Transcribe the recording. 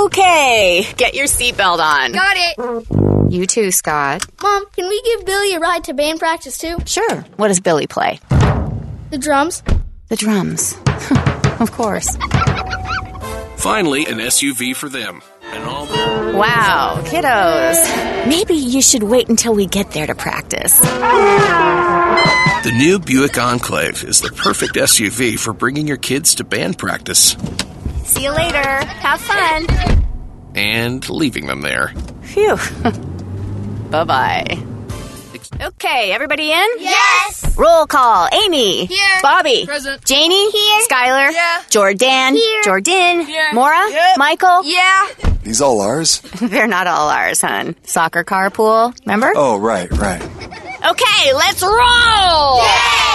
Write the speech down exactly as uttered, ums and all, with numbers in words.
Okay, get your seatbelt on. Got it. You too, Scott. Mom, can we give Billy a ride to band practice too? Sure. What does Billy play? The drums. The drums. Of course. Finally, an S U V for them. And all their... Wow, kiddos. Maybe you should wait until we get there to practice. The new Buick Enclave is the perfect S U V for bringing your kids to band practice. See you later. Have fun. And leaving them there. Phew. Bye-bye. Okay, everybody in? Yes. Roll call. Amy. Here. Bobby. Present. Janie. Here. Skylar. Yeah. Jordan. Here. Jordan. Here. Mora. Yep. Michael. Yeah. These all ours? They're not all ours, hon. Soccer carpool, remember? Oh, right, right. Okay, let's roll! Yay!